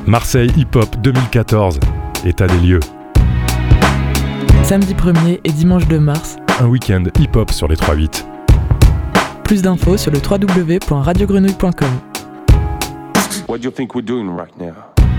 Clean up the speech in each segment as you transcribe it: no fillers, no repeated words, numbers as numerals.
Marseille Hip Hop 2014, état des lieux. Samedi 1er et dimanche 2 mars. Un week-end hip-hop sur les 3-8. Plus d'infos sur le www.radiogrenouille.com. What do you think we're doing right now?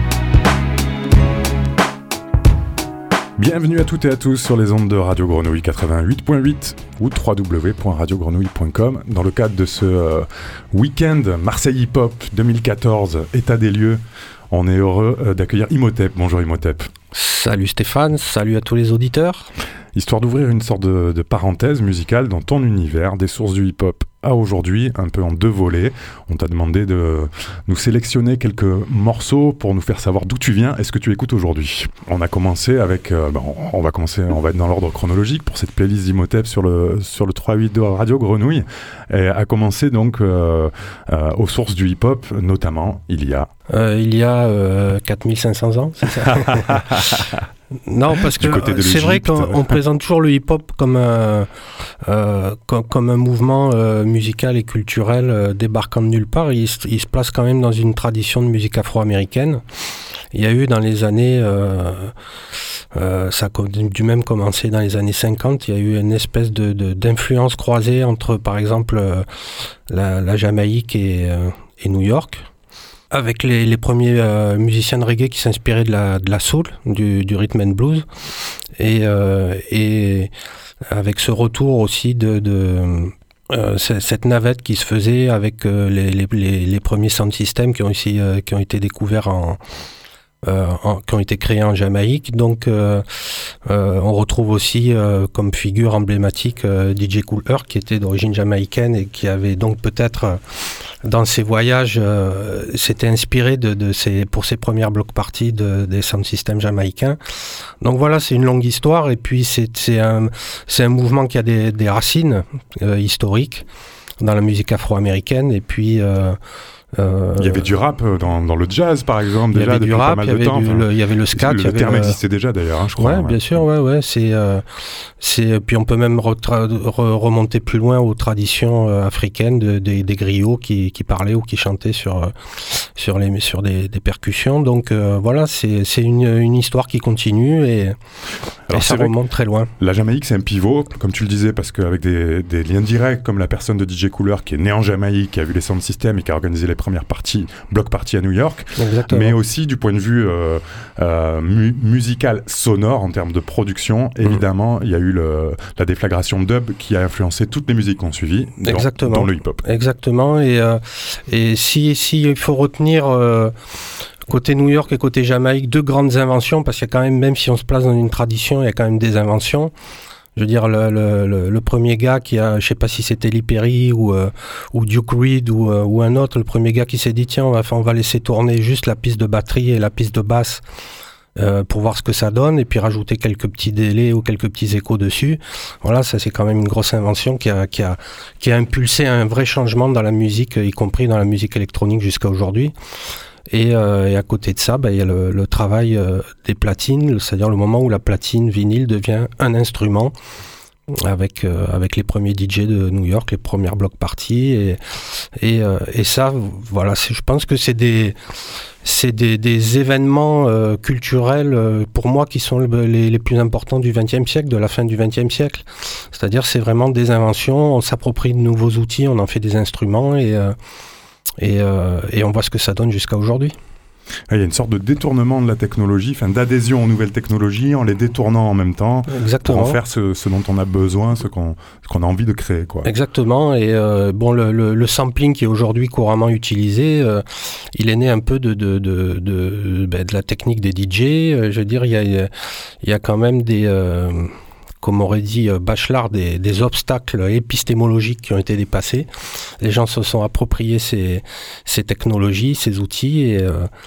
Bienvenue à toutes et à tous sur les ondes de Radio Grenouille 88.8 ou www.radiogrenouille.com. Dans le cadre de ce week-end Marseille Hip Hop 2014, état des lieux, on est heureux d'accueillir Imhotep. Bonjour Imhotep. Salut Stéphane, salut à tous les auditeurs. Histoire d'ouvrir une sorte de parenthèse musicale dans ton univers, des sources du hip-hop à aujourd'hui, un peu en deux volets. On t'a demandé de nous sélectionner quelques morceaux pour nous faire savoir d'où tu viens et ce que tu écoutes aujourd'hui. On a commencé avec... on va être dans l'ordre chronologique pour cette playlist d'Imhotep sur le 3-8 de Radio Grenouille. Et a commencé donc aux sources du hip-hop, notamment il y a 4500 ans, c'est ça? Non, parce que c'est vrai qu'on présente toujours le hip-hop comme un mouvement musical et culturel débarquant de nulle part. Il se place quand même dans une tradition de musique afro-américaine. Il y a eu dans les années, ça a dû même commencer dans les années 50, il y a eu une espèce d'influence croisée entre, par exemple, la Jamaïque et New York, avec les premiers musiciens de reggae qui s'inspiraient de la soul, du rhythm and blues, et avec ce retour aussi cette navette qui se faisait avec les premiers sound systems qui ont été découverts qui ont été créés en Jamaïque. Donc on retrouve aussi comme figure emblématique DJ Kool Herc, qui était d'origine jamaïcaine et qui avait donc peut-être dans ses voyages s'était inspiré pour ses premières block parties des sound systems jamaïcains. Donc voilà, c'est une longue histoire et puis c'est un mouvement qui a des racines historiques dans la musique afro-américaine et puis il y avait du rap dans le jazz, par exemple, déjà depuis pas mal de temps. Il y avait le ska. Le terme existait déjà, d'ailleurs, je crois. Ouais, bien sûr, ouais. Puis on peut même remonter plus loin aux traditions africaines des griots qui parlaient ou qui chantaient sur des percussions. Donc voilà, c'est une histoire qui continue et ça remonte très loin. La Jamaïque, c'est un pivot, comme tu le disais, parce qu'avec des liens directs, comme la personne de DJ Kool Herc qui est né en Jamaïque, qui a vu les sound systems et qui a organisé les premières block parties à New York. Exactement. Mais aussi du point de vue musical, sonore, en termes de production. Évidemment, il y a eu la déflagration dub qui a influencé toutes les musiques qu'on suivit dans le hip-hop. Exactement. Et s'il faut retenir... côté New York et côté Jamaïque, deux grandes inventions, parce qu'il y a quand même si on se place dans une tradition, il y a quand même des inventions. Je veux dire, le premier gars qui a, je sais pas si c'était Lee Perry ou Duke Reed ou un autre, le premier gars qui s'est dit tiens, on va laisser tourner juste la piste de batterie et la piste de basse pour voir ce que ça donne et puis rajouter quelques petits délais ou quelques petits échos dessus. Voilà, ça c'est quand même une grosse invention qui a impulsé un vrai changement dans la musique, y compris dans la musique électronique jusqu'à aujourd'hui. Et à côté de ça, il y a le travail des platines, c'est-à-dire le moment où la platine vinyle devient un instrument avec les premiers DJ de New York, les premières block parties et ça, voilà, je pense que c'est des événements culturels pour moi qui sont les plus importants du XXe siècle, de la fin du XXe siècle. C'est-à-dire c'est vraiment des inventions, on s'approprie de nouveaux outils, on en fait des instruments et on voit ce que ça donne jusqu'à aujourd'hui. Il y a une sorte de détournement de la technologie, d'adhésion aux nouvelles technologies en les détournant en même temps. Exactement. Pour en faire ce dont on a besoin, ce qu'on a envie de créer, quoi. Exactement. Et le sampling qui est aujourd'hui couramment utilisé, il est né un peu de la technique des DJ. Je veux dire, il y a quand même comme aurait dit Bachelard, des obstacles épistémologiques qui ont été dépassés. Les gens se sont appropriés ces technologies, ces outils,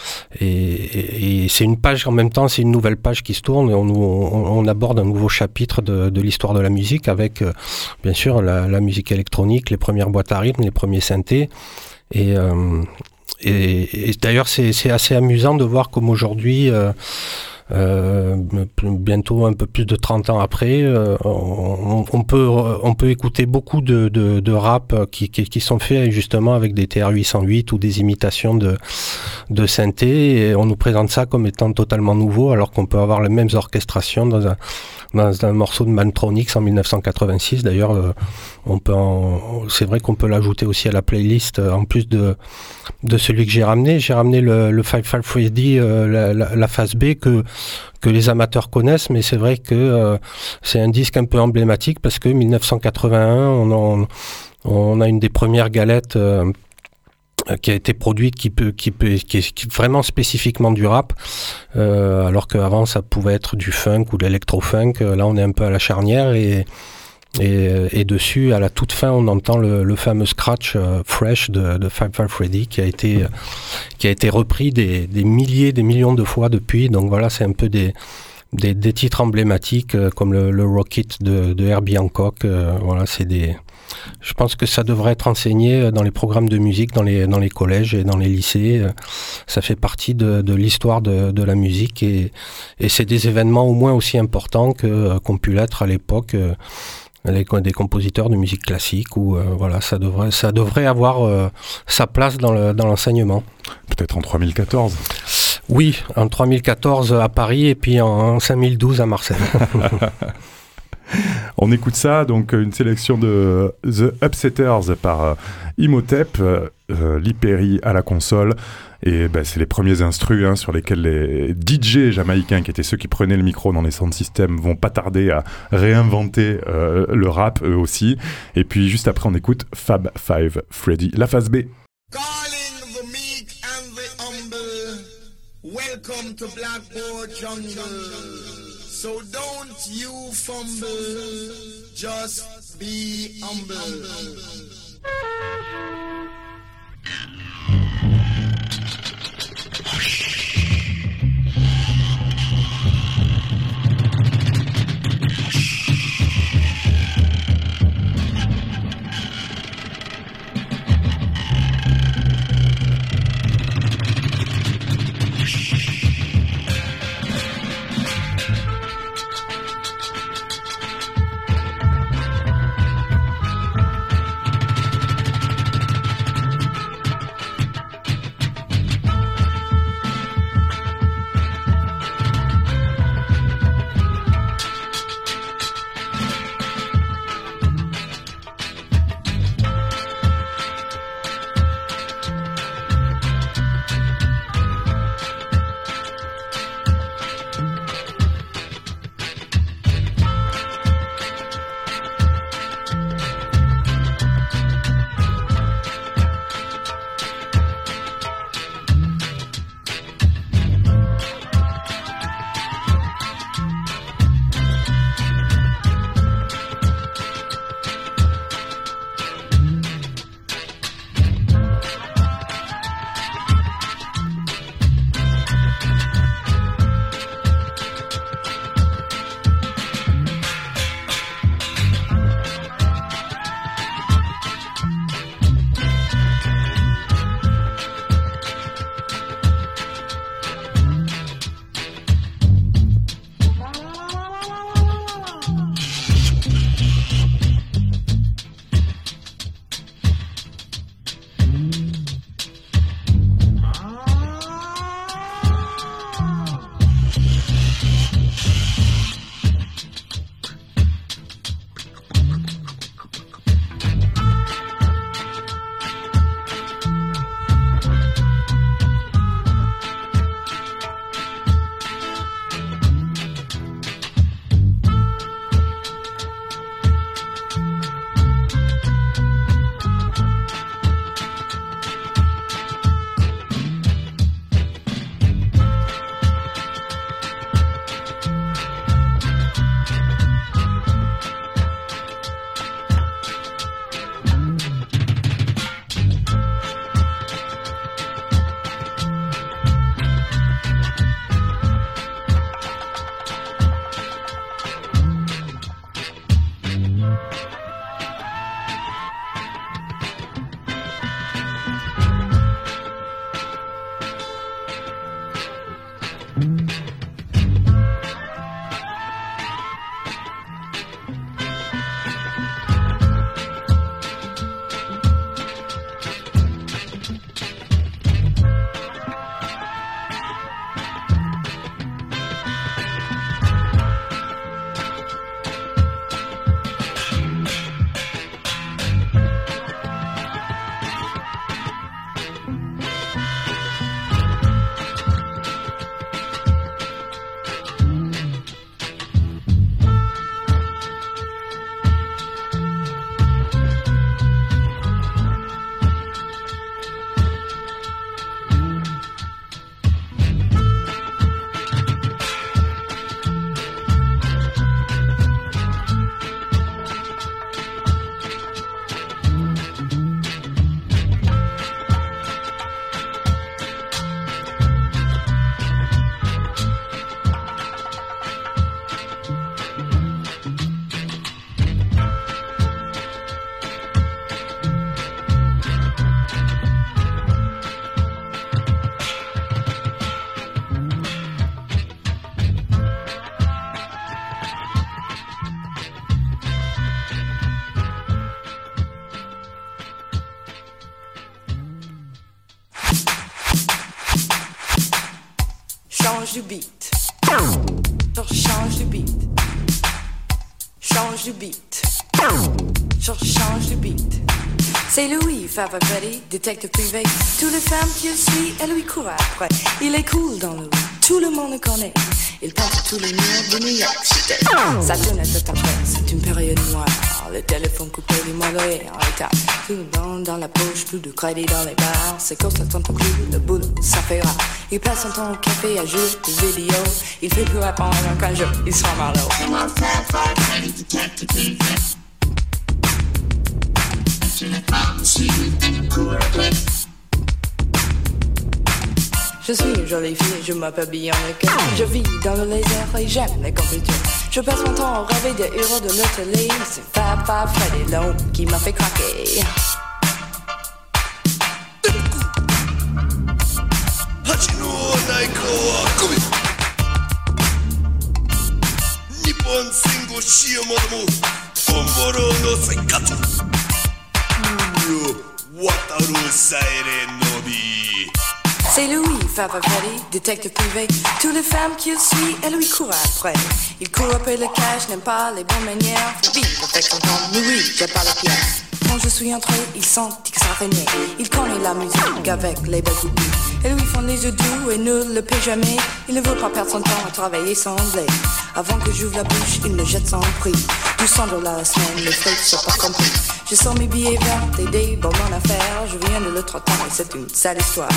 et c'est une page en même temps, c'est une nouvelle page qui se tourne, et on aborde un nouveau chapitre de l'histoire de la musique avec, bien sûr, la musique électronique, les premières boîtes à rythme, les premiers synthés, et d'ailleurs, c'est assez amusant de voir comme aujourd'hui... bientôt un peu plus de 30 ans après, on peut écouter beaucoup de rap qui sont faits justement avec des TR-808 ou des imitations de synthé, et on nous présente ça comme étant totalement nouveau, alors qu'on peut avoir les mêmes orchestrations dans un morceau de Mantronix en 1986. D'ailleurs, c'est vrai qu'on peut l'ajouter aussi à la playlist, en plus de celui que j'ai ramené. J'ai ramené le 5-5 Freddy, la phase B que les amateurs connaissent, mais c'est vrai que c'est un disque un peu emblématique parce que 1981, on a une des premières galettes qui a été produite qui est vraiment spécifiquement du rap, alors qu'avant ça pouvait être du funk ou de l'électro-funk. Là on est un peu à la charnière, et dessus, à la toute fin, on entend le fameux scratch Fresh de 5-5 Freddy qui a été repris des milliers, des millions de fois depuis. Donc voilà, c'est un peu des titres emblématiques comme le Rocket de Herbie Hancock. Voilà, je pense que ça devrait être enseigné dans les programmes de musique, dans les collèges et dans les lycées. Ça fait partie de l'histoire de la musique, et c'est des événements au moins aussi importants qu'ont pu l'être à l'époque des compositeurs de musique classique, où voilà, ça devrait avoir sa place dans l'enseignement. Peut-être en 3014. Oui, en 3014 à Paris, et puis en 5012 à Marseille. On écoute ça, donc une sélection de The Upsetters par Imhotep, Lee Perry à la console. Et c'est les premiers instrus sur lesquels les DJ jamaïcains, qui étaient ceux qui prenaient le micro dans les sound systems, vont pas tarder à réinventer le rap eux aussi. Et puis juste après, on écoute Fab 5 Freddy, la phase B. Calling the meek and the humble, welcome to Blackboard Jungle. So don't you fumble, just be humble. change du beat. Change du beat. Change du beat. Change du beat. C'est Louis, Fava Freddy, détective privé. Toutes les femmes qui le suivent, elles lui courent après. Il est cool dans le rue, tout le monde le connaît. Il peint tous les murs de New York City. Ça tourne à toute après, c'est une période noire. Le téléphone coupé, les mois de rire en retard. Tout le monde dans la poche, plus de crédit dans les bars. C'est comme ça ton plus, le boulot, ça fait rare. Il passe son temps au café à jouer des vidéos. Il fait plus répondre qu'un jour, il sera marlot. Je suis une jolie fille, je m'appelle bien le cœur. Je vis dans le laser et j'aime les computers. Je passe mon temps à rêver des héros de notre télé. C'est Papa Freddy Long qui m'a fait craquer. C'est Louis, Papa Freddy, détective privé. Toutes les femmes qui le suivent, elles lui courent après. Il court après le cash, n'aime pas les bonnes manières. Vite, avec son temps, Louis, j'ai pas la pierre. Quand je suis entré, il sentit que ça régnait. Il connaît la musique avec les belles coupes. Elles lui font les yeux doux et ne le paie jamais. Il ne veut pas perdre son temps à travailler sans blé. Avant que j'ouvre la bouche, il me jette son prix. 200 $ la semaine, les frais sont pas compris. Je sors mes billets verts et des bonbons en affaires. Je viens de l'autre temps et c'est une sale histoire.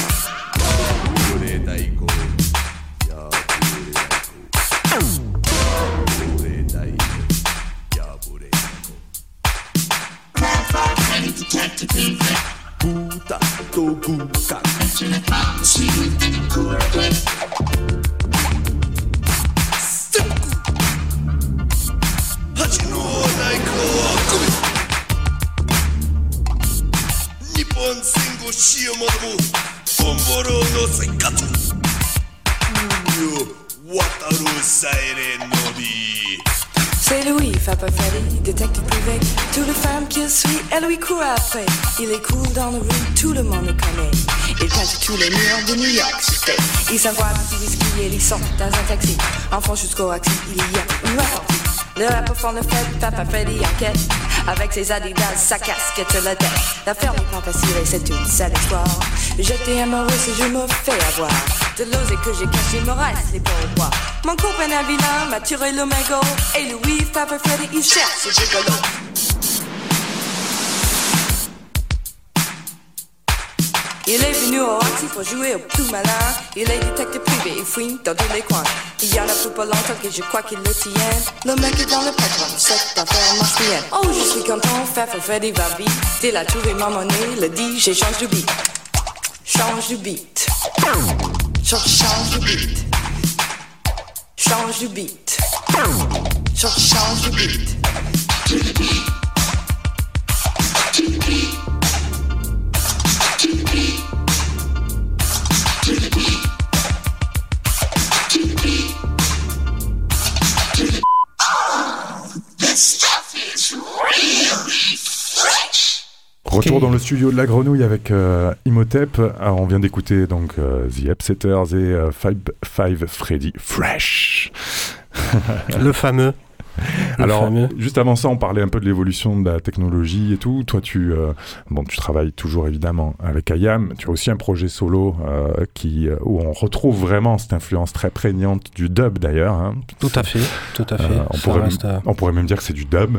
C'est Louis, Papa Freddy, détective privé. Toutes les femmes qui le suivent, elles lui courent après. Il est cool dans la rue, tout le monde le connaît. Il peint tous les murs de New York City. Il s'envoie un petit whisky et il sort dans un taxi. Enfant jusqu'au axi, il y a une répartie. Le rappeur font le fait, Papa Freddy enquête. Avec ses adidas, sa casquette, la tête. L'affaire n'est pas facile et c'est une sale histoire. J'étais amoureuse et je me fais avoir. De l'osé que j'ai caché, il me reste les pourboires. Mon copain un vilain m'a tiré le mégot. Et Louis, Papa Freddy, il cherche ce gigolo. Il est venu au Roxy pour jouer au tout malin. Il est détective privé, il fouine dans tous les coins. Il y en a plus pas longtemps que je crois qu'il le tient. Le mec est dans le patron, cette affaire marche bien. Oh, je suis content, Papa Freddy va vite. Il a trouvé ma monnaie, le DJ change de beat. Change de beat. Change de beat. Change de beat. Change de beat. Retour dans le studio de la Grenouille avec Imhotep. Alors, on vient d'écouter donc The Upsetters et Five Freddy Fresh. Le fameux. Alors, juste avant ça, on parlait un peu de l'évolution de la technologie et tout. Toi, tu travailles toujours évidemment avec IAM. Tu as aussi un projet solo où on retrouve vraiment cette influence très prégnante du dub d'ailleurs. Hein. Tout à fait. On pourrait même dire que c'est du dub.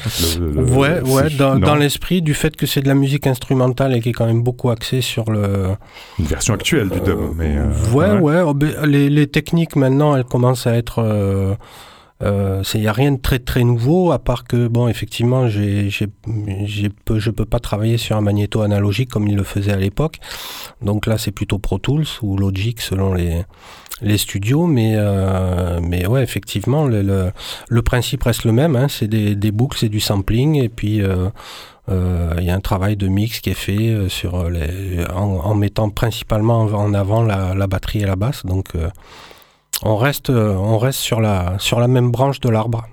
Dans l'esprit du fait que c'est de la musique instrumentale et qui est quand même beaucoup axée sur une version actuelle du dub. Les techniques maintenant, elles commencent à être... il n'y a rien de très très nouveau, à part que, bon, effectivement, je peux pas travailler sur un magnéto analogique comme il le faisait à l'époque. Donc là, c'est plutôt Pro Tools ou Logic selon les studios. Mais ouais, effectivement, le principe reste le même. Hein, c'est des boucles, c'est du sampling. Et puis, il y a un travail de mix qui est fait en mettant principalement en avant la batterie et la basse. Donc, on reste sur la même branche de l'arbre.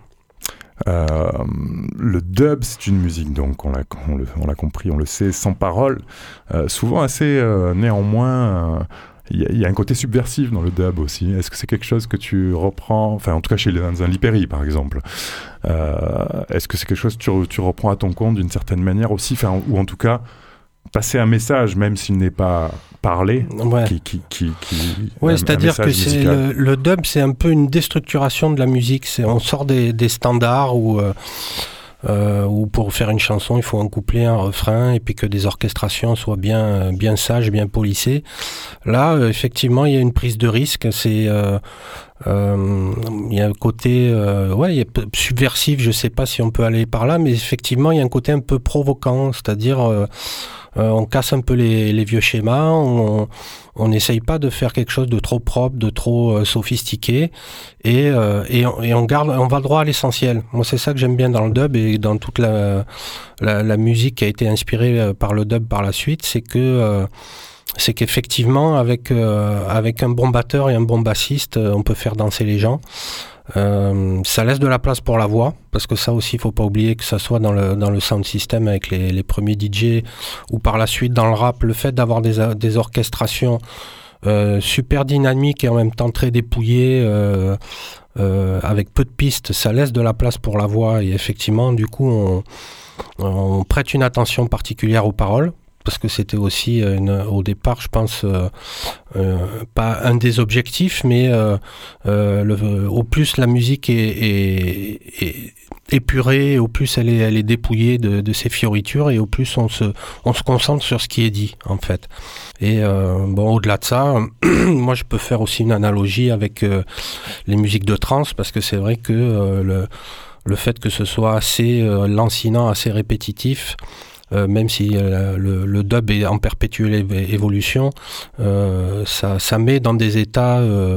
Le dub, c'est une musique, donc on l'a compris, on le sait, sans parole, souvent assez néanmoins il y a un côté subversif dans le dub aussi. Est-ce que c'est quelque chose que tu reprends, enfin en tout cas chez dans un Lipéry par exemple, est-ce que c'est quelque chose que tu reprends à ton compte d'une certaine manière aussi, ou en tout cas passer un message même s'il n'est pas parlé, c'est-à-dire que c'est le dub, c'est un peu une déstructuration de la musique. On sort des standards où pour faire une chanson, il faut un couplet, un refrain, et puis que des orchestrations soient bien sages, bien polissées. Là, effectivement, il y a une prise de risque. Il y a un côté subversif, je ne sais pas si on peut aller par là, mais effectivement, il y a un côté un peu provoquant, c'est-à-dire on casse un peu les vieux schémas, on n'essaye pas de faire quelque chose de trop propre, de trop sophistiqué, et on va droit à l'essentiel. Moi, c'est ça que j'aime bien dans le dub et dans toute la musique qui a été inspirée par le dub par la suite, c'est qu'effectivement, avec un bon batteur et un bon bassiste, on peut faire danser les gens. Ça laisse de la place pour la voix, parce que ça aussi, il ne faut pas oublier que ça soit dans le sound system avec les premiers DJ, ou par la suite dans le rap, le fait d'avoir des orchestrations super dynamiques et en même temps très dépouillées, avec peu de pistes, ça laisse de la place pour la voix, et effectivement, du coup, on prête une attention particulière aux paroles, parce que c'était aussi au départ, je pense, pas un des objectifs, mais au plus la musique est épurée, au plus elle est dépouillée de ses fioritures, et au plus on se concentre sur ce qui est dit, en fait. Et au-delà de ça, moi je peux faire aussi une analogie avec les musiques de trance, parce que c'est vrai que le fait que ce soit assez lancinant, assez répétitif, même si le dub est en perpétuelle évolution, ça met dans des états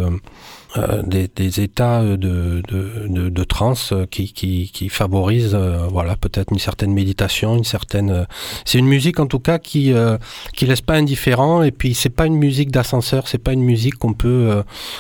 de transe qui favorisent peut-être une certaine méditation, c'est une musique en tout cas qui laisse pas indifférent, et puis c'est pas une musique d'ascenseur, c'est pas une musique qu'on peut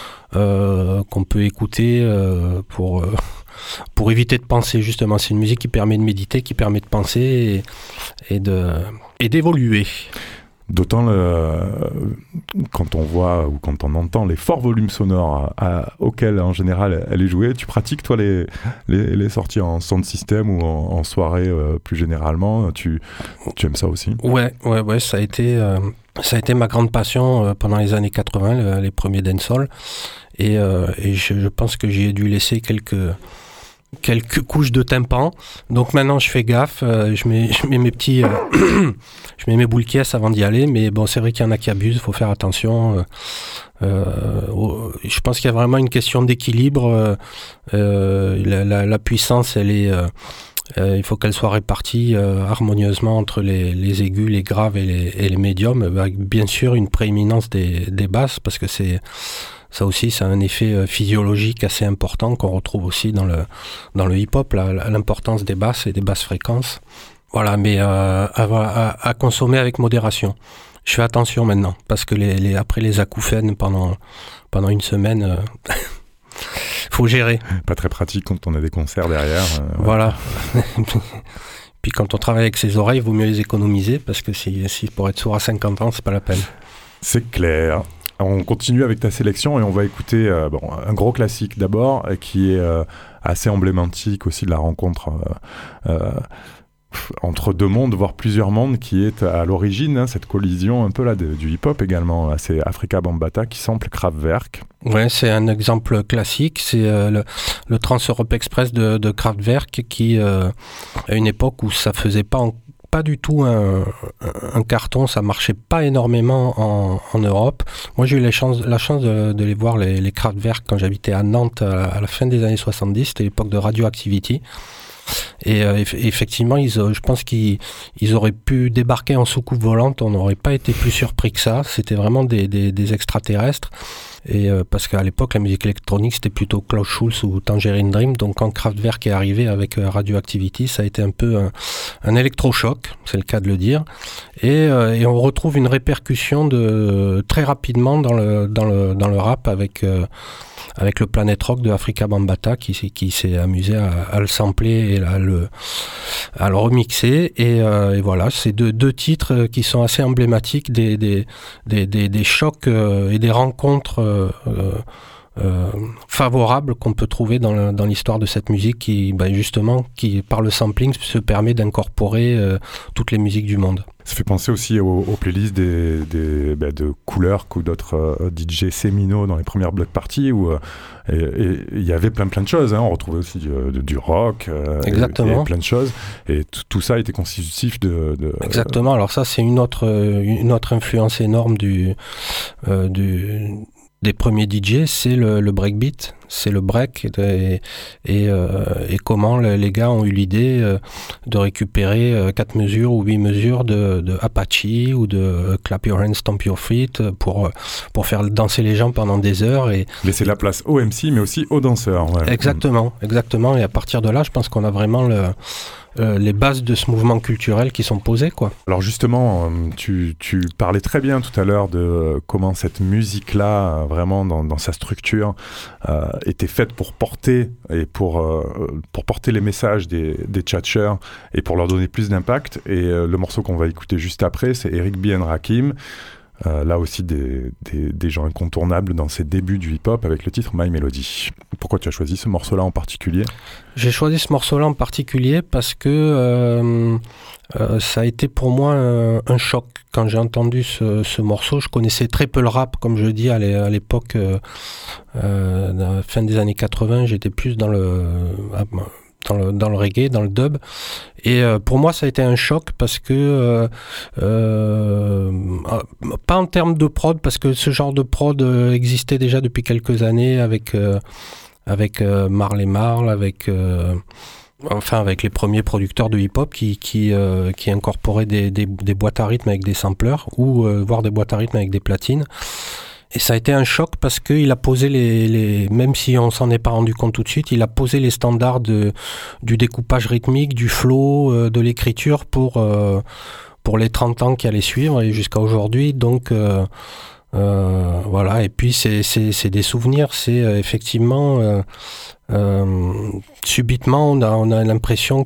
écouter pour éviter de penser, justement. C'est une musique qui permet de méditer, qui permet de penser et d'évoluer. D'autant quand on voit ou quand on entend les forts volumes sonores auxquels en général elle est jouée. Tu pratiques toi les sorties en sound system ou en soirée plus généralement, tu aimes ça aussi? Ouais, ça a été ma grande passion pendant les années 80, les premiers dancehall, et je pense que j'y ai dû laisser quelques couches de tympan. Donc maintenant je fais gaffe, je mets mes petits je mets mes boules caisses avant d'y aller, mais bon, c'est vrai qu'il y en a qui abusent, il faut faire attention. Je pense qu'il y a vraiment une question d'équilibre. La puissance, elle est il faut qu'elle soit répartie harmonieusement entre les aigus, les graves et les médiums, avec bien sûr une prééminence des basses, parce que ça aussi, c'est un effet physiologique assez important qu'on retrouve aussi dans le hip-hop, l'importance des basses et des basses fréquences. Voilà, mais à consommer avec modération. Je fais attention maintenant, parce que après les acouphènes pendant une semaine, faut gérer. Pas très pratique quand on a des concerts derrière. Voilà. Puis quand on travaille avec ses oreilles, il vaut mieux les économiser, parce que si pour être sourd à 50 ans, c'est pas la peine. C'est clair. On continue avec ta sélection et on va écouter un gros classique d'abord, qui est assez emblématique aussi de la rencontre entre deux mondes, voire plusieurs mondes, qui est à l'origine, cette collision un peu là du hip-hop également. C'est Afrika Bambaataa qui sample Kraftwerk. Ouais, c'est un exemple classique. C'est le Trans Europe Express de Kraftwerk, qui à une époque où ça faisait pas du tout un carton, ça marchait pas énormément en Europe. Moi, j'ai eu la chance de les voir, les Kraftwerk, quand j'habitais à Nantes à la fin des années 70, c'était l'époque de Radioactivity. Et effectivement, je pense qu'ils auraient pu débarquer en soucoupe volante, on n'aurait pas été plus surpris que ça. C'était vraiment des extraterrestres. Et parce qu'à l'époque, la musique électronique, c'était plutôt Klaus Schulze ou Tangerine Dream. Donc quand Kraftwerk est arrivé avec Radioactivity, ça a été un peu un électrochoc, c'est le cas de le dire. Et on retrouve une répercussion très rapidement dans le rap avec avec le Planet Rock de Afrika Bambaataa qui s'est amusé à le sampler et à le remixer. Et voilà, c'est deux titres qui sont assez emblématiques des chocs et des rencontres favorables qu'on peut trouver dans l'histoire de cette musique qui par le sampling se permet d'incorporer toutes les musiques du monde. Ça fait penser aussi aux playlists de Couleur ou d'autres DJ séminaux dans les premières block parties où il y avait plein de choses. On retrouvait aussi du rock, exactement. Et plein de choses. Et tout ça était constitutif de... Exactement. Alors ça, c'est une autre influence énorme des premiers DJ, c'est le breakbeat, c'est le break et comment les gars ont eu l'idée de récupérer 4 mesures ou 8 mesures de Apache ou de Clap Your Hands, Stomp Your Feet pour faire danser les gens pendant des heures. Et laisser la place aux MC mais aussi aux danseurs. Ouais. Exactement. Et à partir de là, je pense qu'on a vraiment les bases de ce mouvement culturel qui sont posées, quoi. Alors justement, tu parlais très bien tout à l'heure de comment cette musique-là, vraiment dans sa structure, était faite pour porter les messages des tchatcheurs et pour leur donner plus d'impact. Et le morceau qu'on va écouter juste après, c'est Eric B. and Rakim. Là aussi des gens incontournables dans ses débuts du hip-hop avec le titre My Melody. Pourquoi tu as choisi ce morceau-là en particulier ? J'ai choisi ce morceau-là en particulier parce que ça a été pour moi un choc. Quand j'ai entendu ce morceau, je connaissais très peu le rap, comme je dis à l'époque, fin des années 80, j'étais plus dans le reggae, dans le dub. Et pour moi, ça a été un choc parce que, pas en termes de prod, parce que ce genre de prod existait déjà depuis quelques années avec Marley Marl, avec les premiers producteurs de hip-hop qui incorporaient des boîtes à rythme avec des samplers ou voire des boîtes à rythme avec des platines. Et ça a été un choc parce qu'il a posé même si on s'en est pas rendu compte tout de suite, il a posé les standards du découpage rythmique, du flow, de l'écriture pour les 30 ans qui allaient suivre et jusqu'à aujourd'hui. Donc voilà. Et puis c'est des souvenirs, c'est effectivement subitement on a l'impression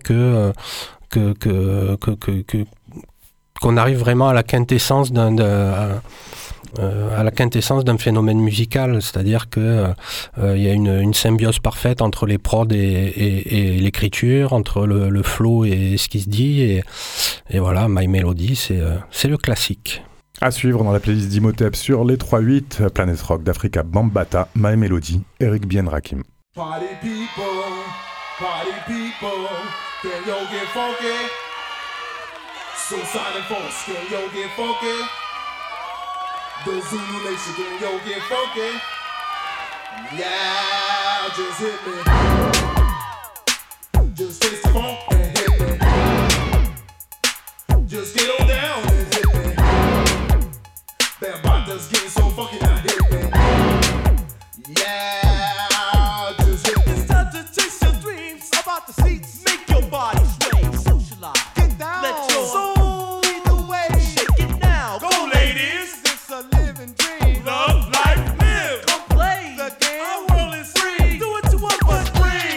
qu'on arrive vraiment à la quintessence d'un phénomène musical, c'est-à-dire que y a une symbiose parfaite entre les prods et l'écriture, entre le flow et ce qui se dit, et voilà, My Melody, c'est le classique. À suivre dans la playlist d'Imhotep sur les 3-8, Planet Rock d'Africa Bambaataa, My Melody, Eric B. and Rakim. Party people, can yo get funky? Suicide and Force, can yo get funky? The Zulu Nation, can yo get funky? Yeah, just hit me. Just taste the funk and hit me. Just get on down and hit me. Bambaataa's getting so funky now, hit me. Yeah, just hit me. It's time to chase your dreams about the seats. Make your body sway, socialize. Get down. Let your soul lead the way. Shake it now. Go, ladies. It's a living dream. Love, life, live. Come play the game. Our world is free. Do what you want, but free.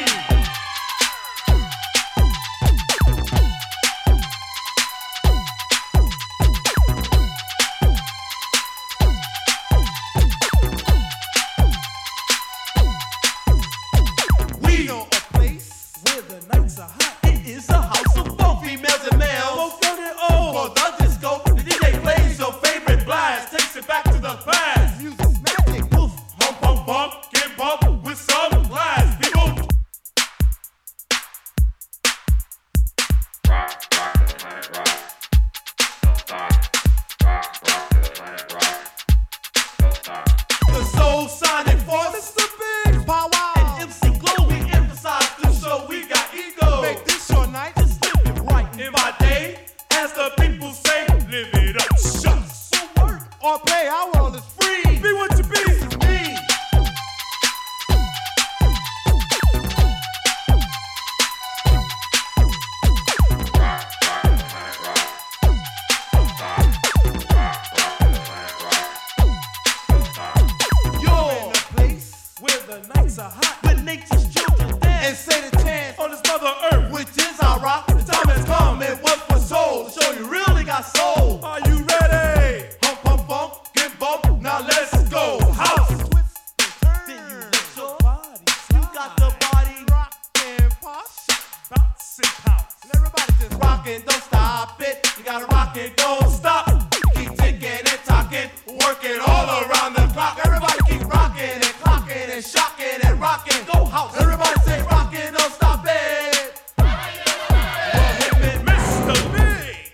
breaks are hot when nature's children dance and say the chant on this mother earth, which is our rock. The time has come and what was sold to show you really got soul. Are you ready? Hump, hump, bump, get bump. Now let's go. House. Then you let your body. You got the body rock and pop, bounce and pounce. Everybody just rockin', don't stop it. You gotta rock it, don't stop. Keep ticking and talking, working all around the clock. Everybody keep rocking and clocking and shocking and rocking. Go house. Everybody say rockin', don't stop it. Well, hit me, Mr. Big.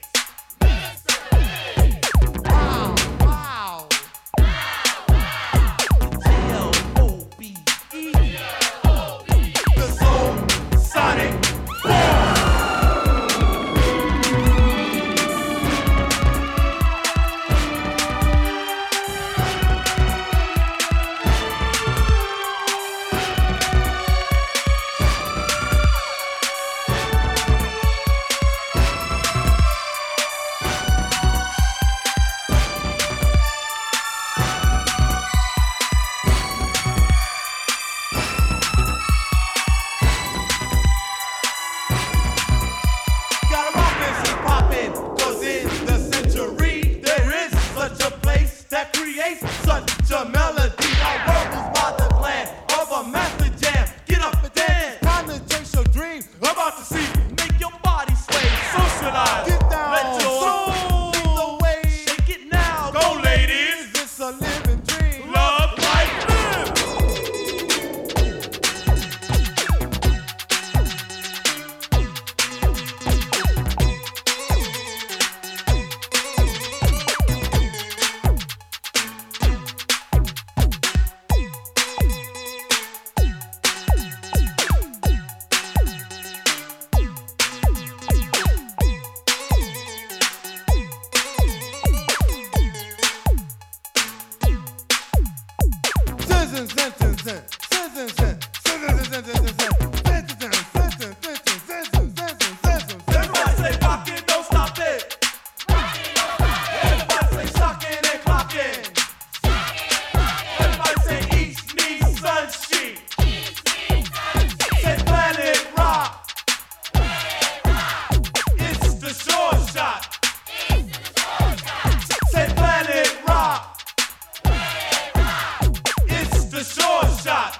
Wow, wow. G-L-O-B-E. The Soul Sonic. Gotta rock this and poppin', 'cause in the century there is such a place that creates such a melody. Our world is by the plan of a master jam. Get up and dance, time to chase your dreams. About to see, make your body sway, socialize. Get down, let your soul lead the way. Shake it now, go ladies. It's a living dream. Love, life, live. Everybody say rockin', don't stop it. Everybody say shockin' and clockin'. Everybody say east meets Sunsheet. Say Planet Rock. It's the short shot. Say Planet Rock. It's the short shot.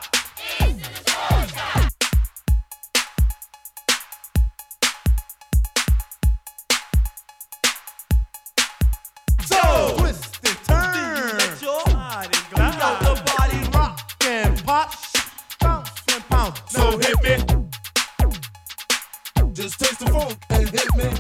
So twist and turn. Let your body go. You know the body rock and pop, bounce and pound. So hit me. Just taste the funk and hit me.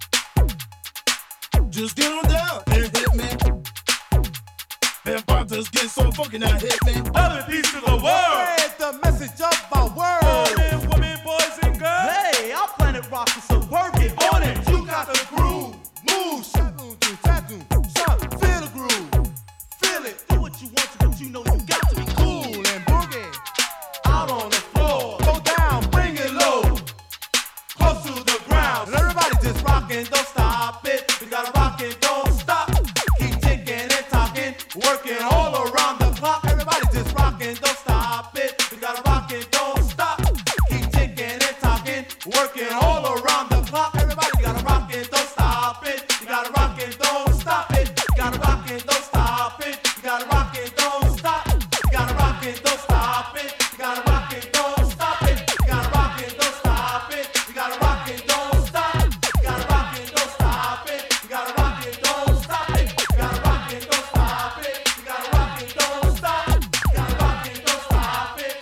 Just get on down and hit me. Them bombers get so funky now hit me. Other piece of the world. Spread the message of our world. Men, women, boys and girls. Hey, our planet rock is so working on it. You got the groove. Move, shadow, tattoo, shot, feel the groove. Feel it. Do what you want to, but you know you got to be cool and boogie. Out on the floor. Go down, bring it low. Close to the ground. And everybody just rockin', don't stop it. We gotta rock it, don't stop. Keep ticking and talking, working all around the clock. Everybody just rockin', don't stop it. We gotta rock it, don't stop. Keep ticking and talking, working all around the clock. Everybody gotta rock it, don't stop it. You gotta rock it, don't stop it. You gotta rock it, don't stop it. You gotta rock it, don't stop. You gotta rock it, don't stop it. You gotta rock it, don't stop it. You gotta rock it, don't stop it. You gotta rock it, don't stop. You gotta rock it, don't stop it. You gotta rock it, don't stop it. You gotta rock it, don't stop it. You gotta rock it, don't stop. You gotta rock it, don't stop it.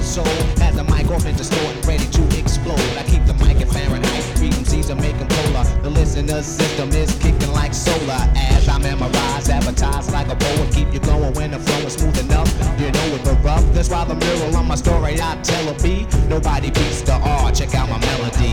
soul. As the mic off and distorted, ready to explode. I keep the mic at Fahrenheit, frequencies to make them polar. The listener system is kicking like solar. As I memorize, advertise like a poet, keep you going when the flow is smooth enough. You know it, but rough. That's why the mural on my story I tell a B. Nobody beats the R. Check out my melody.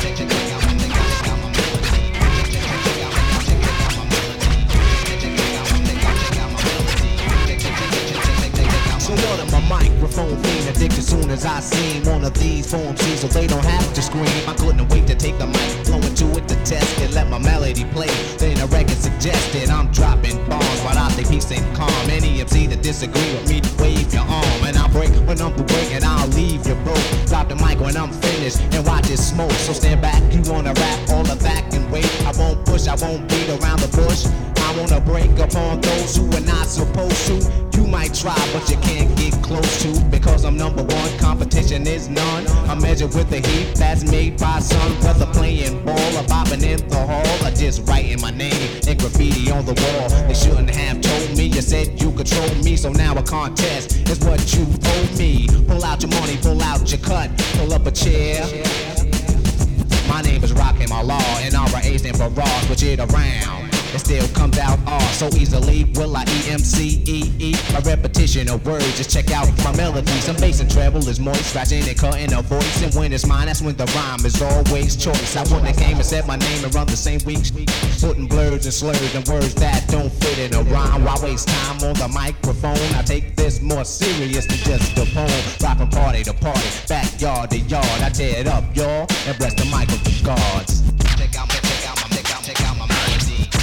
So what am a microphone fiend addicted soon as I seen one of these form C's so they don't have to scream. I couldn't wait to take the mic, flow into it to test it, let my melody play. Then the record suggested I'm dropping bombs, but I think peace ain't calm. Any MC that disagree with me, wave your arm, and I'll break when I'm through breaking. I'll leave you broke. Drop the mic when I'm finished and watch it smoke. So stand back, you wanna rap all of that and wait. I won't push, I won't beat around the bush. I wanna break upon those who are not supposed to. You might try, but you can't get close to. Because I'm number one, competition is none. I'm measured with the heat that's made by sun. Whether playing ball or bopping in the hall, or just writing my name in graffiti on the wall. They shouldn't have told me, you said you control me. So now a contest is what you owe me. Pull out your money, pull out your cut, pull up a chair. My name is Rakim Allah, and R.A. stand for Raw, switch it around. It still comes out R so easily. Will I EMCEE? A repetition of words, just check out my melody. Some bass and treble is moist, scratching and cutting a voice. And when it's mine, that's when the rhyme is always choice. I wouldn't have came and said my name and run the same week, putting blurs and slurs and words that don't fit in a rhyme. Why waste time on the microphone? I take this more serious than just a poem. Rapping party to party, backyard to yard. I tear it up, y'all, and bless the mic with the guards. Check out my melody. Check out my melody.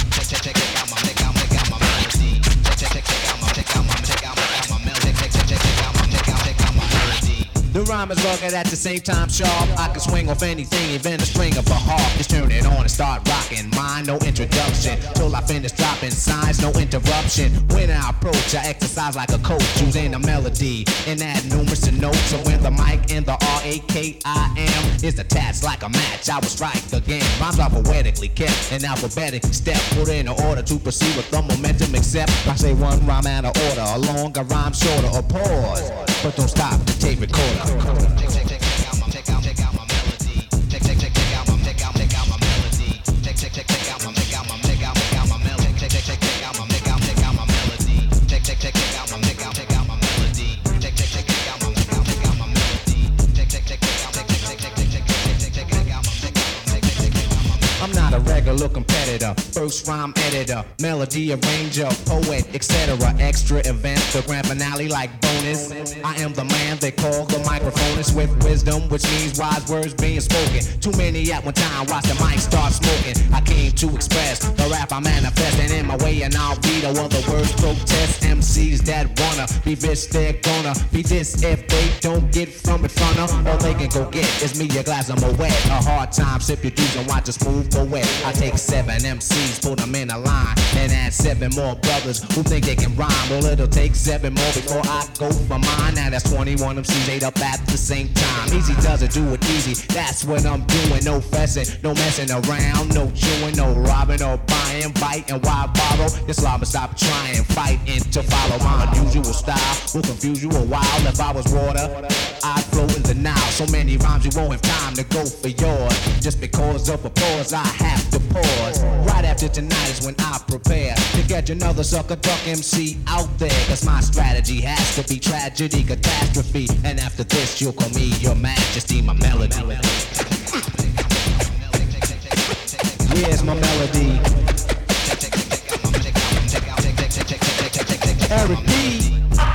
The rhyme is rugged at the same time sharp. I can swing off anything, even a string of a harp. Just turn it on and start rocking. Mine, no introduction. Till I finish dropping signs, no interruption. When I approach, I exercise like a coach, using a melody and add numerous notes. So when the mic and the RAKIM is attached like a match, I will strike again. Rhymes are poetically kept in alphabetic step, put in order to proceed with the momentum. Except I say one rhyme out of order, a longer rhyme shorter, or pause. But don't stop the tape recorder. Check out my melody. Check out my melody. Check out my melody. Check out my melody. Check out my melody. Check out my melody. Check out my melody. Check out my melody. I'm not a regular competitor, first rhyme editor, melody arranger, poet, etc. Extra event, the grand finale like bonus. I am the man they call the microphonist with wisdom, which means wise words being spoken. Too many at one time, watch the mic start smoking. I came to express the rap I manifest, and in my way and I'll be the other words protest. MCs that wanna be this, they're gonna be this if they don't get from in front of. All they can go get is me a glass of Moet. A hard time, sip your juice and watch it smooth go wet. I take 7 MCs, put them in a line, and add 7 more brothers who think they can rhyme. Well, it'll take 7 more before I go for mine. Now that's 21 MCs ate up at the same time. Easy does it, do it easy. That's what I'm doing. No fussing, no messing around, no chewing, no robbing or buying, biting. Why borrow? This lava stop trying, fighting to follow my unusual style. Will confuse you a while. If I was water, I'd flow in the Nile. So many rhymes you won't have time to go for yours. Just because of a pause, I have to pause. Right after tonight is when I prepare to get another sucker duck MC out there. Cause my strategy has to be tragedy, catastrophe. And after this, you'll call me your majesty, my melody. Where's my melody? Eric B.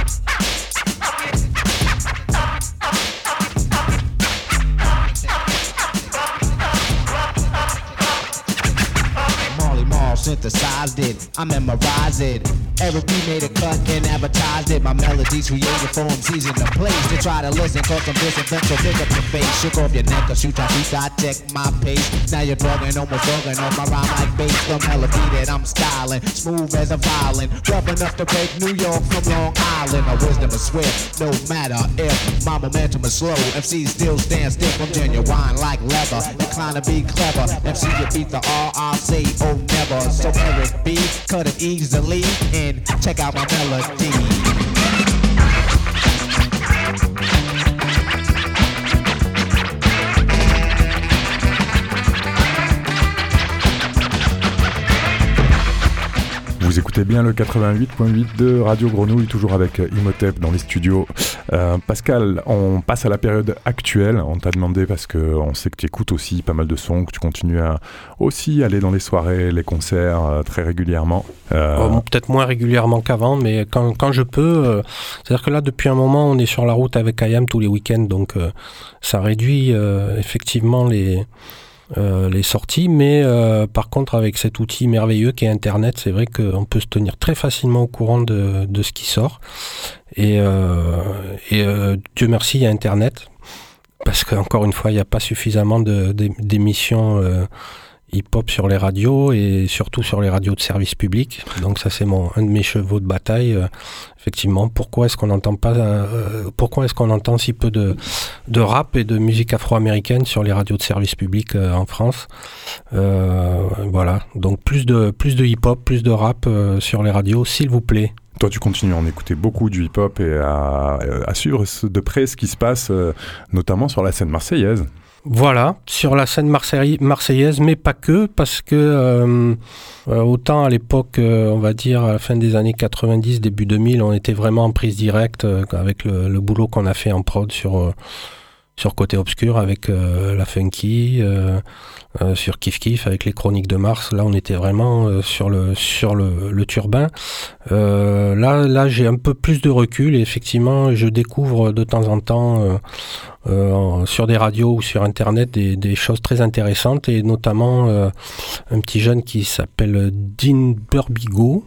Synthesized it, I memorized it. Eric B made a cut and advertised it. My melodies created for MCs in the place to try to listen, cause I'm disinfect, so pick up your face. Shook off your neck, cause you try to dissect my pace. Now you're bugging, almost bugging on my rhyme like bass. The melody that I'm styling, smooth as a violin, rough enough to break New York from Long Island. My wisdom is swift, no matter if my momentum is slow. MC still stands stiff, I'm genuine like leather, inclined to be clever. MC you beat the R, I'll say oh never. So Eric B, cut it easily and check out my melody. écoutez bien le 88.8 de Radio Grenouille, toujours avec Imhotep dans les studios. Pascal, on passe à la période actuelle. On t'a demandé parce qu'on sait que tu écoutes aussi pas mal de sons, que tu continues à aussi aller dans les soirées, les concerts très régulièrement. Peut-être moins régulièrement qu'avant, mais quand je peux. C'est-à-dire que là, depuis un moment, on est sur la route avec IAM tous les week-ends, donc ça réduit effectivement les sorties, mais par contre avec cet outil merveilleux qui est Internet, c'est vrai qu'on peut se tenir très facilement au courant de ce qui sort, et Dieu merci il y a Internet, parce qu'encore une fois il n'y a pas suffisamment d'émissions hip-hop sur les radios, et surtout sur les radios de service public, donc ça c'est un de mes chevaux de bataille. Effectivement, pourquoi est-ce qu'on entend si peu de rap et de musique afro-américaine sur les radios de service public en France? Voilà, donc plus de hip-hop, plus de rap sur les radios, s'il vous plaît. Toi, tu continues à en écouter beaucoup du hip-hop et à suivre de près ce qui se passe, notamment sur la scène marseillaise. Voilà, sur la scène marseillaise, mais pas que, parce que autant à l'époque, on va dire à la fin des années 90, début 2000, on était vraiment en prise directe avec le boulot qu'on a fait en prod sur Côté Obscur avec la Funky, sur Kif Kif avec les Chroniques de Mars. Là, on était vraiment sur le turbin. Là, j'ai un peu plus de recul et effectivement, je découvre de temps en temps sur des radios ou sur Internet des choses très intéressantes, et notamment un petit jeune qui s'appelle Dean Burbigo,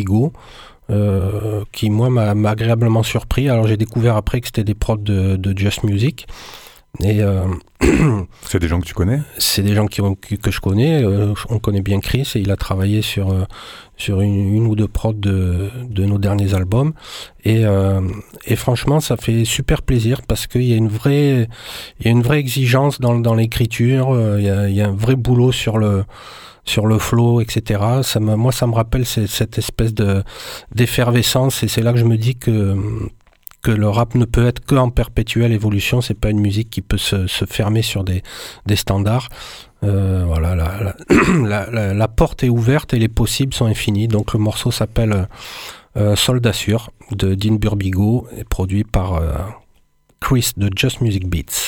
qui moi m'a agréablement surpris. Alors j'ai découvert après que c'était des prods de Just Music, et c'est des gens que tu connais? C'est des gens que je connais. On connaît bien Chris, et il a travaillé sur une ou deux prods de nos derniers albums, et franchement ça fait super plaisir, parce qu'il y a une vraie exigence dans l'écriture. Il y a un vrai boulot sur le flow, etc. Moi, ça me rappelle cette espèce d'effervescence, et c'est là que je me dis que le rap ne peut être qu'en perpétuelle évolution. C'est pas une musique qui peut se fermer sur des standards. Voilà, la porte est ouverte et les possibles sont infinis. Donc le morceau s'appelle Soldat sûr de Dean Burbigo, et produit par Chris de Just Music Beats.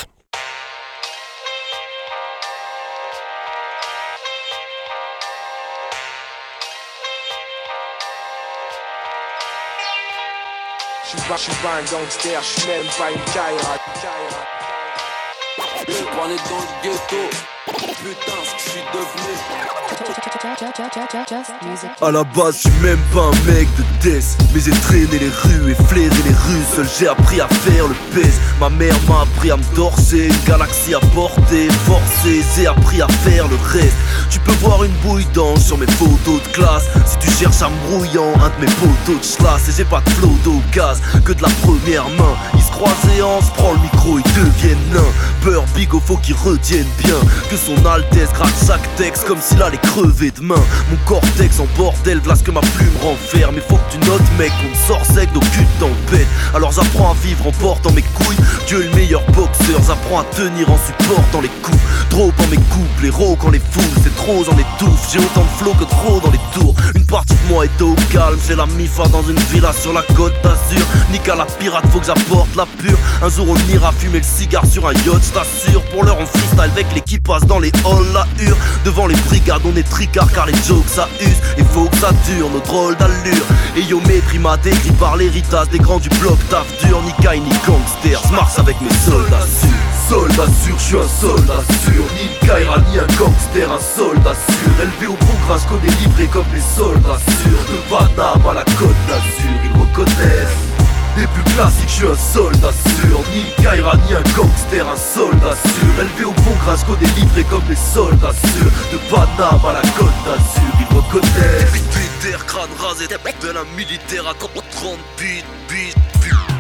Je suis pas un gangster, je suis même pas une Kaira. On est dans le ghetto, putain ce que je suis devenu. À la base, je suis même pas un mec de death, mais j'ai traîné les rues, effleuré les rues. Seul j'ai appris à faire le pèse. Ma mère m'a appris à me torser, une galaxie à porter, forcer. J'ai appris à faire le reste. Tu peux voir une bouille d'ange sur mes photos de classe. Si tu cherches à me brouillant, un de mes potos de schlass. Et j'ai pas de flot d'eau gaz, que de la première main. Ils se croisent et on se prend le micro, ils deviennent nains. Burbigo, faut qu'ils retiennent bien que son Altesse gratte chaque texte comme s'il allait crever demain. Mon cortex en bordel, glace que ma plume renferme. Mais faut que tu notes mec, on me sort sec d'aucune tempête. Alors j'apprends à vivre en portant mes couilles. Dieu est le meilleur boxeur, j'apprends à tenir en supportant les coups. Trop en mes couples, les raux quand les foules. C'est trop, j'en étouffe, j'ai autant de flow que trop dans les tours. Une partie de moi est au calme, j'ai la mifa dans une villa sur la côte d'Azur. Nique à la pirate, faut que j'apporte la pure. Un jour on ira fumer le cigare sur un yacht, j't'assure. Pour l'heure on freestyle avec les qui passent dans les halls, la hure. Devant les brigades on est tricard car les jokes ça use. Et faut que ça dure, nos drôles d'allure. Et yo prima décrit par l'héritage des grands du bloc. Taf dur, ni caille ni gangster, j'marche avec mes soldats sûrs. Soldat sûr, je suis un soldat sûr. Ni une Kaira, ni un gangster, un soldat sûr. Élevé au programme, je connais livré comme les soldats sûrs. De Paname à la Côte d'Azur, ils reconnaissent. Les plus classiques, je suis un soldat sûr. Ni une Kaira, ni un gangster, un soldat sûr. Élevé au programme, je connais livré comme les soldats sûrs. De Paname à la Côte d'Azur, ils reconnaissent. Twitter, crâne rasé, de la militaire à 30 beat.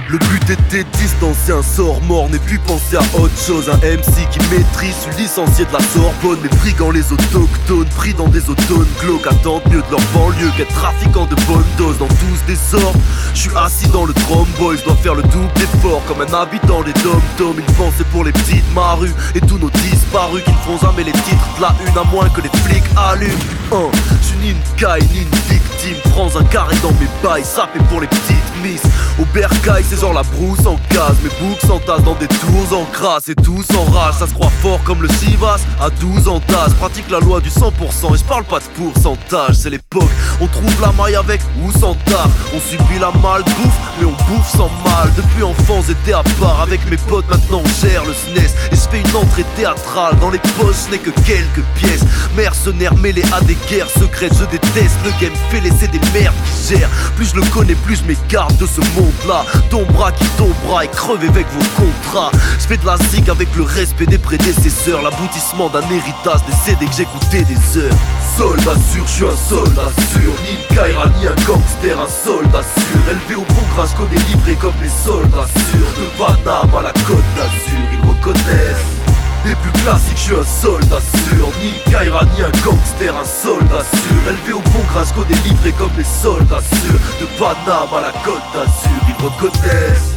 Le but était de distancer un sort mort, n'est plus penser à autre chose. Un MC qui maîtrise, suis licencié de la Sorbonne. Mais brigand les autochtones, pris dans des autones glauques, attendent mieux de leur banlieue qu'être trafiquant de bonnes doses. Dans tous des ordres, je suis assis dans le Tromboy, je dois faire le double d'effort comme un habitant des dom-toms. Ils pensaient pour les petites marues et tous nos disparus qui ne font jamais les titres de la une à moins que les flics allument. Je suis ni une caille ni une victime, prends un carré dans mes bails, ça fait pour les petites miss. Au bercail, c'est genre la brousse en case, mes boucs s'entassent dans des tours en crasse et tous en rage. Ça se croit fort comme le Chivas à 12 en tasse, pratique la loi du 100% et je parle pas de pourcentage. C'est l'époque, on trouve la maille avec ou sans tard. On subit la malbouffe, mais on bouffe sans mal. Depuis enfance j'étais à part avec mes potes, maintenant on gère le SNES. Et je fais une entrée théâtrale, dans les poches ce n'est que quelques pièces. Mercenaires mêlés à des guerres secrètes, je déteste le game, fais laisser des merdes qui gèrent. Plus je le connais, plus je m'écarte de ce monde-là. Ton bras qui tombera et crevé avec vos contrats. Je fais de la zig avec le respect des prédécesseurs, l'aboutissement d'un héritage des CD que j'écoutais des heures. Soldat sûr, je suis un soldat sûr, ni une Kaira ni un gangster, un soldat sûr. Élevé au bon gras, je connais livré comme les soldats sûrs. De Paname à la Côte d'Azur, ils reconnaissent. Les plus classiques, je suis un soldat sûr, ni une Kaira ni un gangster, un soldat sûr. Élevé au bon gras, je connais livré comme les soldats sûrs. De Paname à la Côte d'Azur, ils reconnaissent.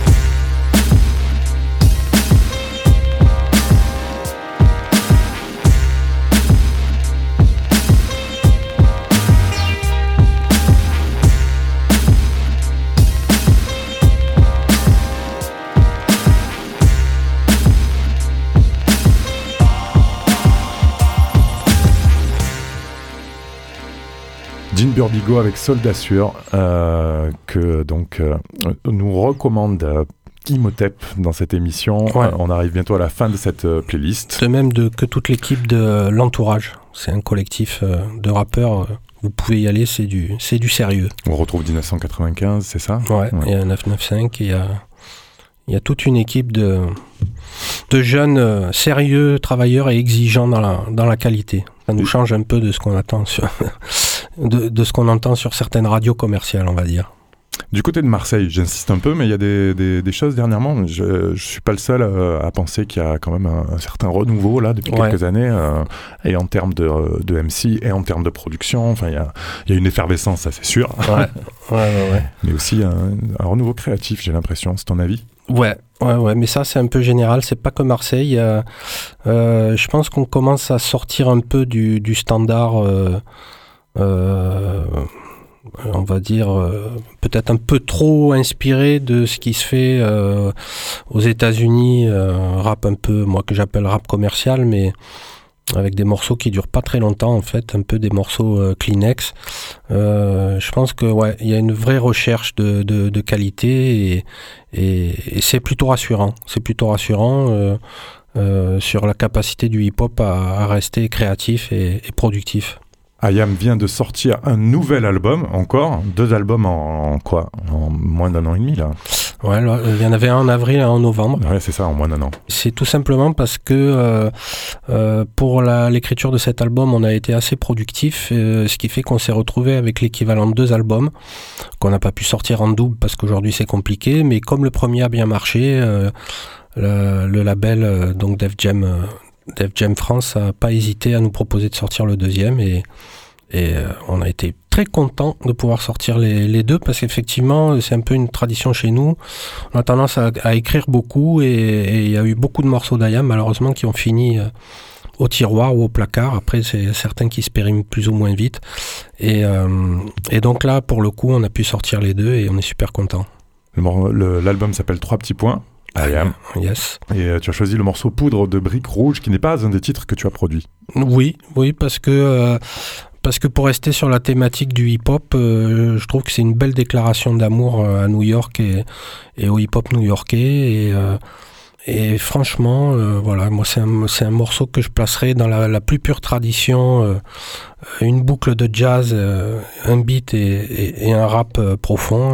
Jean Burbigo avec Soldat Sûr, que donc nous recommande Imhotep dans cette émission. Ouais. On arrive bientôt à la fin de cette playlist. De même que toute l'équipe de l'Entourage. C'est un collectif de rappeurs. Vous pouvez y aller, c'est du sérieux. On retrouve 1995, c'est ça ? Ouais, il y a 995, il y a toute une équipe de jeunes sérieux, travailleurs et exigeants dans la qualité. Ça nous change un peu de ce qu'on attend de ce qu'on entend sur certaines radios commerciales, on va dire. Du côté de Marseille, j'insiste un peu, mais il y a des choses dernièrement. Je suis pas le seul à penser qu'il y a quand même un certain renouveau là depuis quelques années, et en termes de MC et en termes de production. Enfin, il y a une effervescence, ça c'est sûr. Ouais. Mais aussi un renouveau créatif, j'ai l'impression. C'est ton avis ? Ouais, mais ça c'est un peu général, c'est pas que Marseille. Je pense qu'on commence à sortir un peu du standard, on va dire, peut-être un peu trop inspiré de ce qui se fait aux États-Unis, rap un peu, moi que j'appelle rap commercial, mais avec des morceaux qui durent pas très longtemps en fait, un peu des morceaux Kleenex. Je pense que il y a une vraie recherche de qualité et c'est plutôt rassurant. C'est plutôt rassurant sur la capacité du hip-hop à rester créatif et productif. IAM vient de sortir un nouvel album, encore 2 albums en moins d'1 an et demi là. Ouais, il y en avait un en avril et un en novembre. Ouais, c'est ça, en moins d'1 an. C'est tout simplement parce que pour l'écriture de cet album, on a été assez productif, ce qui fait qu'on s'est retrouvé avec l'équivalent de 2 albums qu'on n'a pas pu sortir en double parce qu'aujourd'hui c'est compliqué, mais comme le premier a bien marché, le label donc Def Jam France n'a pas hésité à nous proposer de sortir le deuxième et on a été très content de pouvoir sortir les deux parce qu'effectivement c'est un peu une tradition chez nous. On a tendance à écrire beaucoup et il y a eu beaucoup de morceaux d'IAM malheureusement qui ont fini au tiroir ou au placard. Après c'est certains qui se périment plus ou moins vite et donc là pour le coup on a pu sortir les deux et on est super content. L'album s'appelle 3 petits points. IAM. Yes. Et tu as choisi le morceau Poudre de Briques Rouges qui n'est pas un des titres que tu as produit. Oui, parce que pour rester sur la thématique du hip-hop, je trouve que c'est une belle déclaration d'amour à New York et au hip-hop new-yorkais et franchement, moi c'est un morceau que je placerai dans la plus pure tradition, une boucle de jazz, un beat et un rap profond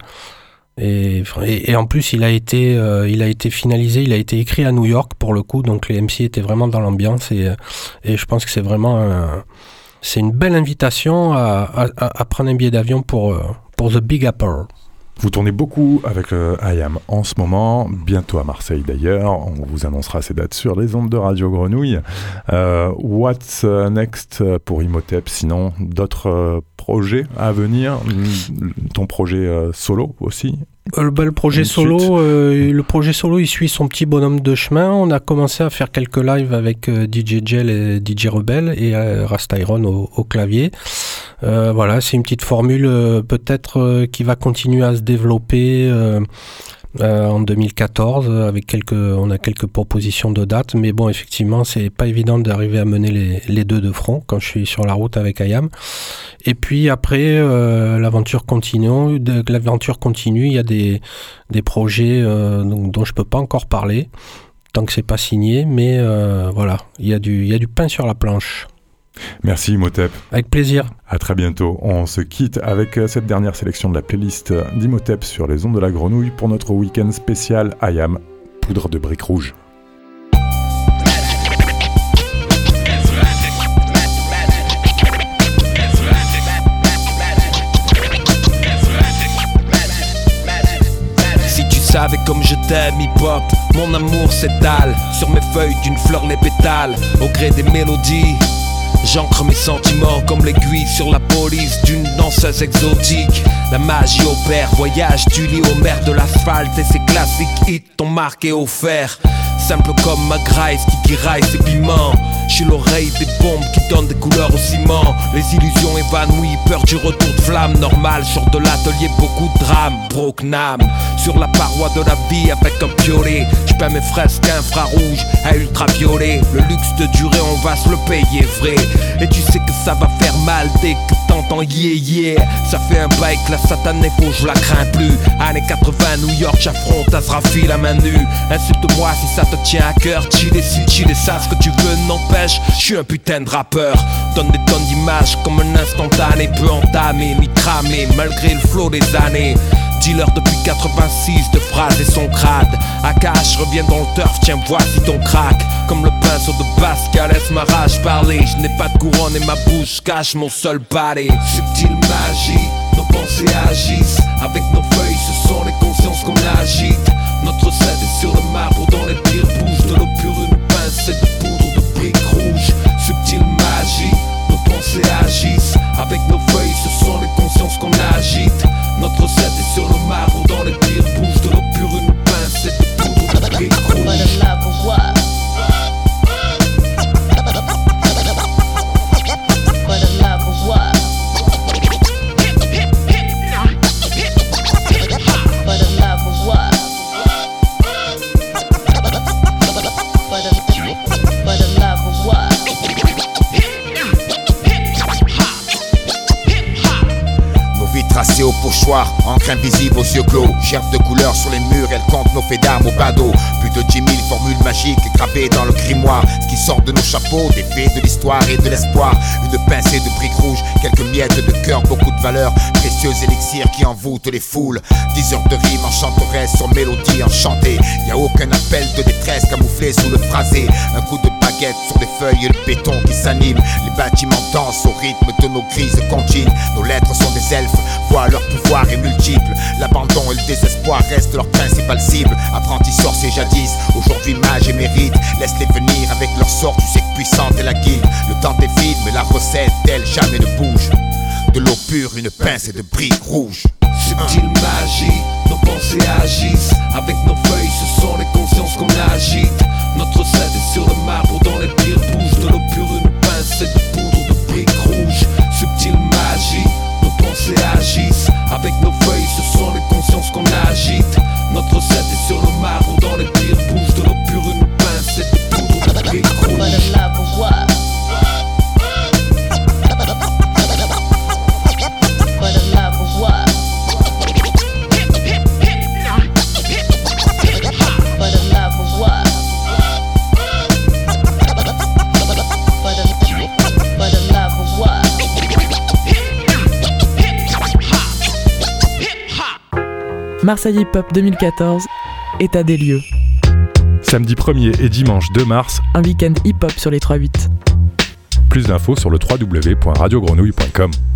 et en plus il a été finalisé, il a été écrit à New York pour le coup, donc les MC étaient vraiment dans l'ambiance et je pense que c'est vraiment c'est une belle invitation à prendre un billet d'avion pour The Big Apple. Vous tournez beaucoup avec I Am en ce moment, bientôt à Marseille d'ailleurs. On vous annoncera ces dates sur les ondes de Radio Grenouille. What's next pour Imhotep? Sinon, d'autres projets à venir? Ton projet solo aussi? Le projet solo, il suit son petit bonhomme de chemin. On a commencé à faire quelques lives avec DJ Gel et DJ Rebel et Rastyron au clavier. Voilà, c'est une petite formule peut-être qui va continuer à se développer en 2014 on a quelques propositions de dates, mais bon, effectivement, c'est pas évident d'arriver à mener les deux de front quand je suis sur la route avec I Am. Et puis après, l'aventure continue. Il y a des projets dont je peux pas encore parler tant que c'est pas signé, mais voilà, il y a du pain sur la planche. Merci Imhotep. Avec plaisir. À très bientôt. On se quitte avec cette dernière sélection de la playlist d'Imhotep sur les ondes de la Grenouille pour notre week-end spécial I Am, poudre de briques rouges. Si tu savais comme je t'aime, hip-hop, mon amour s'étale sur mes feuilles d'une fleur les pétales, au gré des mélodies. J'ancre mes sentiments comme l'aiguille sur la police d'une danseuse exotique. La magie opère, voyage du lit au mer de l'asphalte et ses classiques hits t'ont marqué au fer. Simple comme ma graisse qui raille ses piments. J'suis l'oreille des bombes qui donnent des couleurs au ciment. Les illusions évanouies, peur du retour de flamme. Normal, sors de l'atelier, beaucoup de drames. Broke Nam, sur la paroi de la vie avec un piolet. J'peins mes fresques infrarouges à ultraviolet. Le luxe de durer, on va se le payer vrai. Et tu sais que ça va faire mal dès que t'entends yeah yeah. Ça fait un bail que la satanée faux, je la crains plus. Années 80, New York, j'affronte Azrafi la main nue. Insulte-moi si ça te tient à cœur. Chiller si chiller ça, ce que tu veux n'empêche. Je suis un putain de rappeur. Donne des tonnes d'images comme un instantané. Peu entamé, ni cramé, malgré le flot des années. Dealer depuis 86 de phrases et son crade. Akash revient dans le turf, tiens voici ton crack. Comme le pinceau de Pascal, laisse ma rage parler. Je n'ai pas de couronne et ma bouche cache mon seul balai. Subtile magie, nos pensées agissent. Avec nos feuilles, ce sont les consciences qu'on agite. Notre set est sur le marbre dans les pires bouches. De l'eau pure, une pincée de poudre de briques rouges. Subtile magie, nos pensées agissent. Avec nos feuilles, ce sont les consciences qu'on agite. Notre set est sur le marbre dans les pires bouches. De l'eau pure, une pincée de poudre de briques rouges. For the love of what? For the love of what? For the love of what? For the love of what? Tracée au pochoir, encre invisible aux yeux clos. Gerbe de couleurs sur les murs, elle compte nos faits d'armes au badaud. Plus de 10 000 formules magiques gravées dans le grimoire. Ce qui sort de nos chapeaux, des faits de l'histoire et de l'espoir. Une pincée de briques rouges, quelques miettes de cœur, beaucoup de valeurs. Précieux élixirs qui envoûtent les foules. 10 heures de rimes enchanteresses sur mélodie enchantée. Y a aucun appel de détresse camouflé sous le phrasé. Un coup de baguette sur des feuilles et le béton qui s'anime. Les bâtiments dansent au rythme de nos grises comptines. Nos lettres sont des elfes, voient leur pouvoir est multiple. L'abandon et le désespoir restent leur principale cible. Apprentis sorciers jadis, aujourd'hui mages et mérites. Laisse-les venir avec leur sort, tu sais que puissante est la guilde. Le temps est vide mais la recette elle jamais ne bouge. De l'eau pure, une pincée de briques rouges. Subtile magie, nos pensées agissent. Avec nos feuilles, ce sont les consciences qu'on agite. Notre set est sur le marbre dans les pires bouches. De l'eau pure, une pincée de poudre de briques rouges. Subtile magie, nos pensées agissent. Avec nos feuilles, ce sont les consciences qu'on agite. Notre set est sur le marbre dans les pires bouches. De l'eau pure, une pincée de poudre de briques rouges. For the love of what? For the love of what? For the love of what? For the love of what? Marseille Hip Hop 2014, état des lieux. Samedi 1er et dimanche 2 mars, un week-end hip-hop sur les 3-8. Plus d'infos sur le www.radiogrenouille.com.